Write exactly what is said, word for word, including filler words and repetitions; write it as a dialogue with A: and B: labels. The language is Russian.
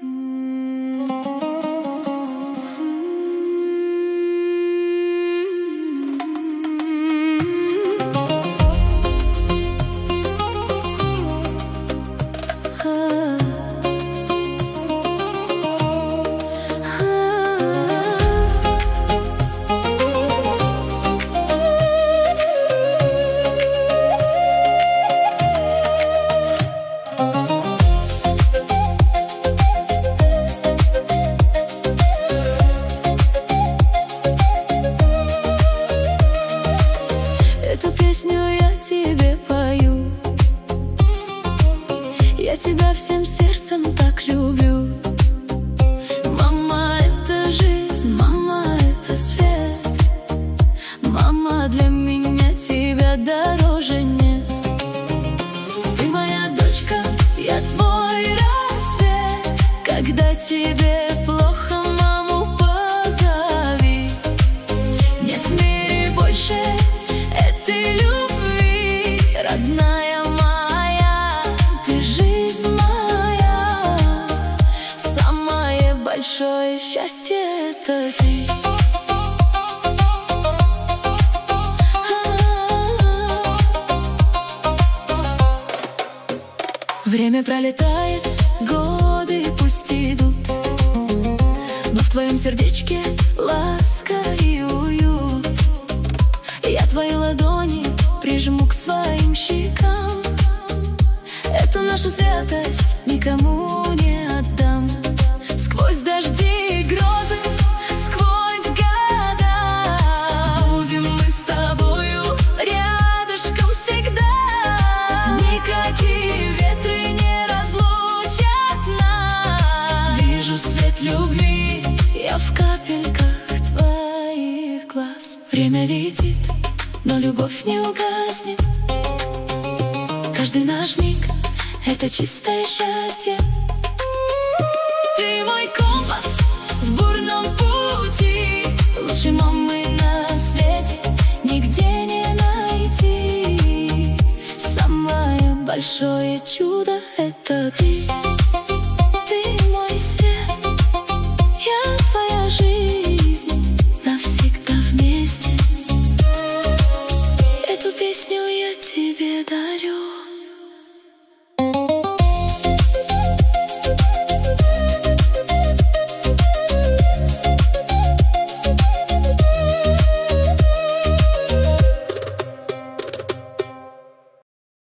A: Эту песню я тебе пою. Я тебя всем сердцем так люблю. Мама, это жизнь, мама, это свет. Мама, для меня тебя дороже нет. Ты моя дочка, я твой рассвет. Когда тебе плохо, маму позови. Нет в мире больше этой любви, родная моя, ты жизнь моя. Самое большое счастье — это ты. Время пролетает, годы пусть идут, но в твоем сердечке ласка и уют. Я твои ладони прижму к своим щекам. Эту нашу святость никому не отдам. Сквозь дожди и грозы, сквозь года будем мы с тобою рядышком всегда. Никакие ветры не разлучат нас. Вижу свет любви я в капельках твоих глаз. Время летит, но любовь не угаснет. Каждый наш миг — это чистое счастье. Ты мой компас в бурном пути. Лучшей мамы на свете нигде не найти. Самое большое чудо — это ты.